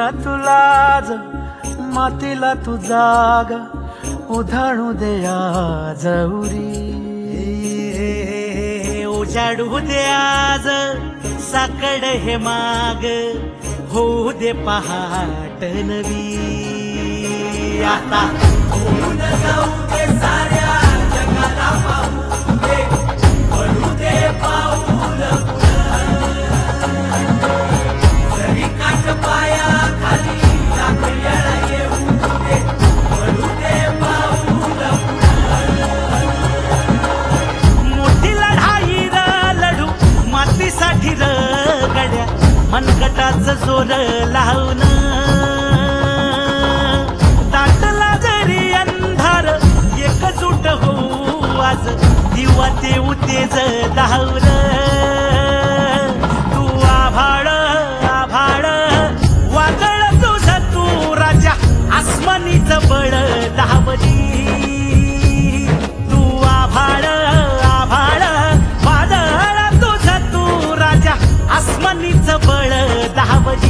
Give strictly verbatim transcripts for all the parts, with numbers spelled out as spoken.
तुलाज मातीला तू जाग उधाणू दे आज उरी उजाडू दे आज साकड हे माग होऊ दे पहाट नवी आता होऊन जाऊ दे साऱ्या जगाला पाहू दे पडू दे पाऊल जरी काट पाया खाली आपल्याला येऊ दे पडू दे पाऊल मोठी लढाई र लढू मातीसाठी र गड्या मनगटाच जोर लावून दाटला जरी अंधार एकजूट होऊ आज दिवा देऊ तेज धावल तू आभाळ आभाळ वादळ तुझ तू राजा आसमानीच बळ धावली तू आभाळ आभाळ वादळ तुझ तू राजा आसमानीच बळ धावली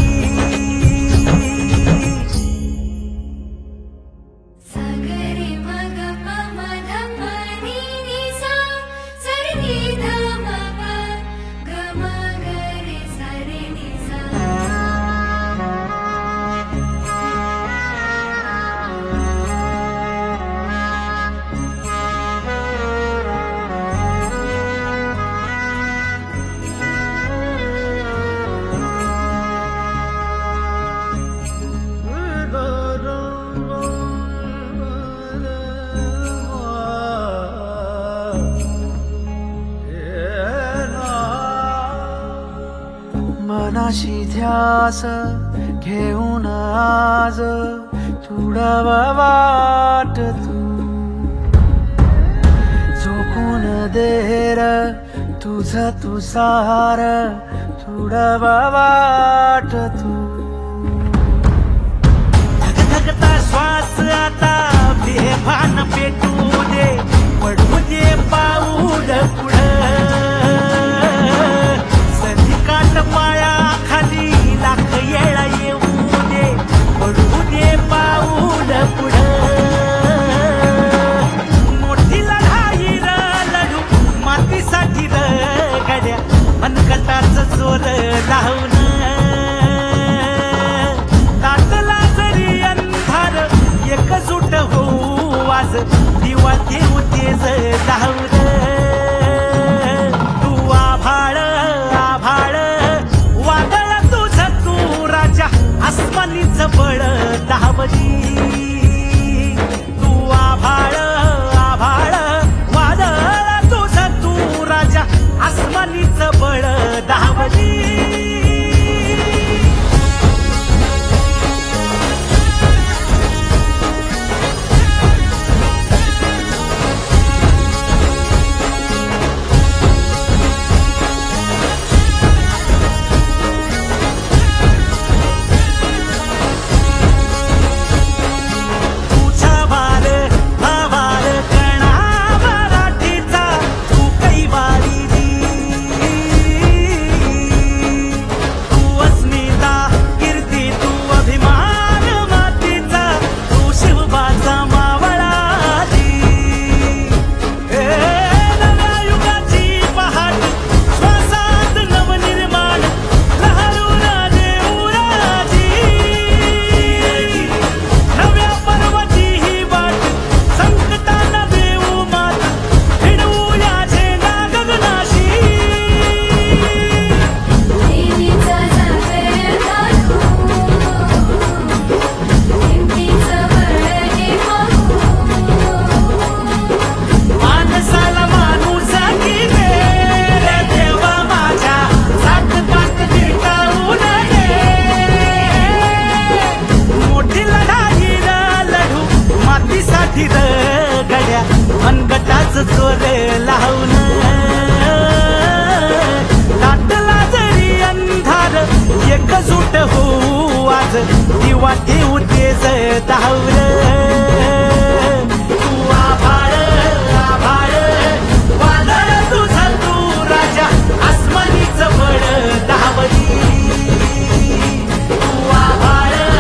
मनाशी ध्यास घेऊन आज तुडावा वाट तू झोकून देर तुझ तू सार तुडावा वाट तू धगधगता श्वास आता बेभान पेटू दे पडू दे पाऊल पुढं संधिकाट पाया खाली लाख येळा येऊ दे पडू दे पाऊल पुढं मोठी लढाई र लढू मातीसाठी र गड्या मनगटाच जोर लावून दाटला जरी अंधार एकजूट होऊ आज दिवा देऊ तेज धावल तू आभाळ आभाळ वादळ तुझ तू राजा आसमानीच बळ धावली तू आभाळ आभाळ वादळ तुझ तू राजा आसमानीच बळ धावली गड्या मनगटाच जोर लावून दाटला जरी अंधार एकजूट होऊ आज दिवा देऊ तेज धावल तू आभाळ आभाळ वादळ तुझ तू राजा आसमानीच बळ धावली तू आभाळ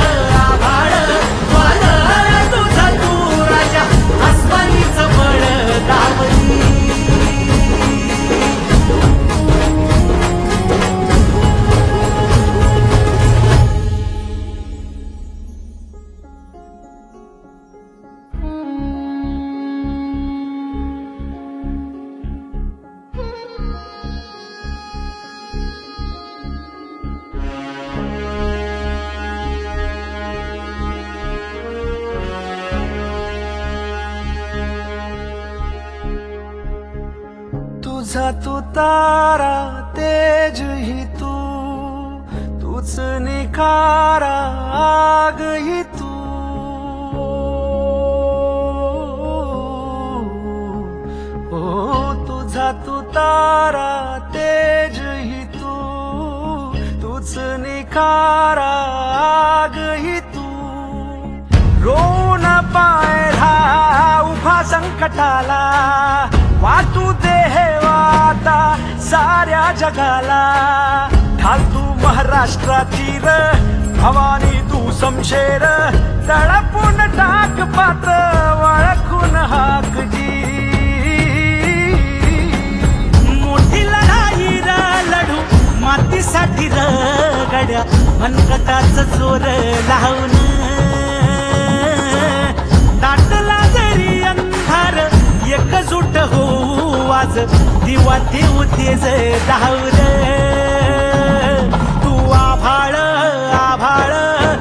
तुझा तू तारा तेज ही तू, तूच निखारा आग ही तू. ओ तुझा तू तारा तेज ही तू, तूच निखारा आग ही तू. रोन पायला उभा संकटाला, वाटू दे हे वाता साऱ्या जगाला. ढाल तू महाराष्ट्राची र भवानी तू समशेर, तळपून टाक पात्र वळखून हाक जी. मोठी लढाई र लढू मातीसाठी र गड्या, मनकटाच जोर लावून. दाटला जरी अंधार एकजूट होऊ आज, दिवा देऊ तेज धावून. तू आभाळ आभाळ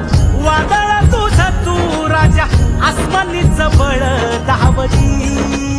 वादळ तुझ तू राजा, आसमानीच बळ धावली.